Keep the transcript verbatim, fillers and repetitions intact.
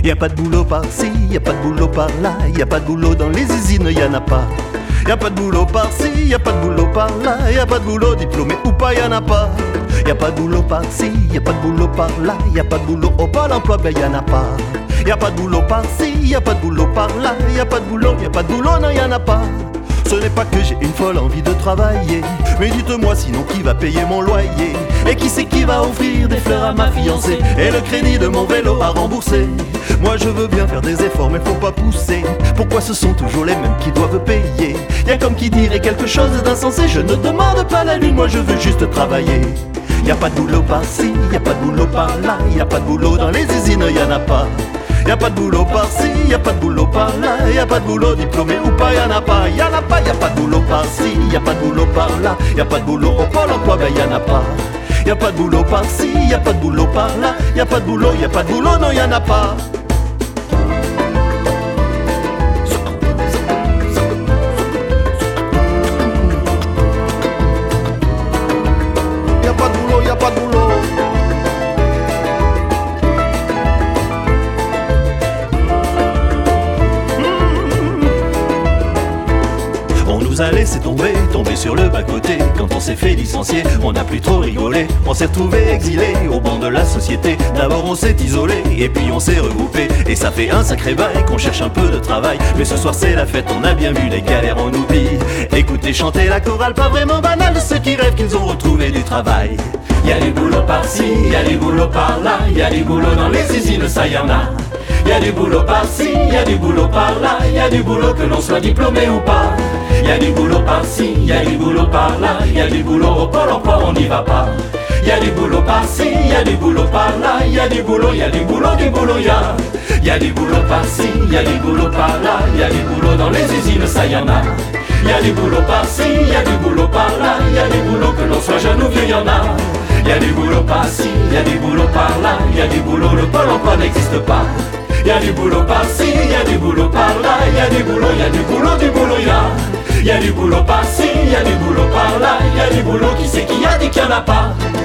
Y a pas de boulot par-ci, y a pas de boulot par-là, y a pas de boulot dans les usines, y en a pas. Y a pas de boulot par-ci, y a pas de boulot par-là, y a pas de boulot diplômé ou pas, y en a pas. Y a pas de boulot par-ci, y a pas de boulot par-là, y a pas de boulot au Pôle emploi, ben y en a pas. Y a pas de boulot par-ci, y a pas de boulot par-là, y a pas de boulot, y a pas de boulot, non y en a pas. Ce n'est pas que j'ai une folle envie de travailler, mais dites-moi sinon qui va payer mon loyer? Et qui c'est qui va offrir des fleurs à ma fiancée? Et le crédit de mon vélo à rembourser? Moi je veux bien faire des efforts mais faut pas pousser. Pourquoi ce sont toujours les mêmes qui doivent payer? Y'a comme qui dirait quelque chose d'insensé. Je ne demande pas la lune, moi je veux juste travailler. Y'a pas de boulot par-ci, y'a pas de boulot par-là, y'a pas de boulot dans les usines, y'en a pas. Y'a pas de boulot par-ci, y'a pas de boulot par-là, y'a pas de boulot diplômé ou pas, y'en a pas, y'en a pas, y'a pas de boulot par-ci, y'a pas de boulot par-là, y'a pas de boulot au Pôle emploi, ben y'en a pas. Y'a pas de boulot par-ci, y'a pas de boulot par-là, y'a pas de boulot, y'a pas de boulot, non y'en a pas. Y'a pas de boulot, y'a pas de boulot. On nous a laissé tomber, tomber sur le bas-côté. Quand on s'est fait licencier, on n'a plus trop rigolé. On s'est retrouvé exilé au banc de la société. D'abord on s'est isolé, et puis on s'est regroupé. Et ça fait un sacré bail qu'on cherche un peu de travail. Mais ce soir c'est la fête, on a bien vu les galères, on oublie. Écoutez chanter la chorale, pas vraiment banale de ceux qui rêvent qu'ils ont retrouvé du travail. Y'a du boulot par-ci, y'a du boulot par-là, y'a du boulot dans les usines, ça y en a. Y'a du boulot par-ci, y'a du boulot par-là, y'a du boulot que l'on soit diplômé ou pas. Y'a du boulot par-ci, y'a du boulot par-là, y'a du boulot au Pôle emploi, on n'y va pas. Y'a du boulot par-ci, y'a du boulot par-là, y'a du boulot, y'a du boulot, du boulot, y'a. Y'a du boulot par-ci, y'a du boulot par-là, y'a du boulot dans les usines, ça y en a. Y'a du boulot par-ci, y'a du boulot par-là, y'a du boulot que l'on soit jeune ou vieux, y'en a. Y'a du boulot par-ci, y'a du boulot par-là, y'a du boulot, le Pôle emploi n'existe pas. Y'a du boulot par-ci, y'a du boulot par-là, y'a du boulot, y'a du boulot, du boulot, y'a. Y'a du boulot par-ci, y'a du boulot par-là, y'a du boulot, qui c'est qui a dit qu'il n'y en a pas?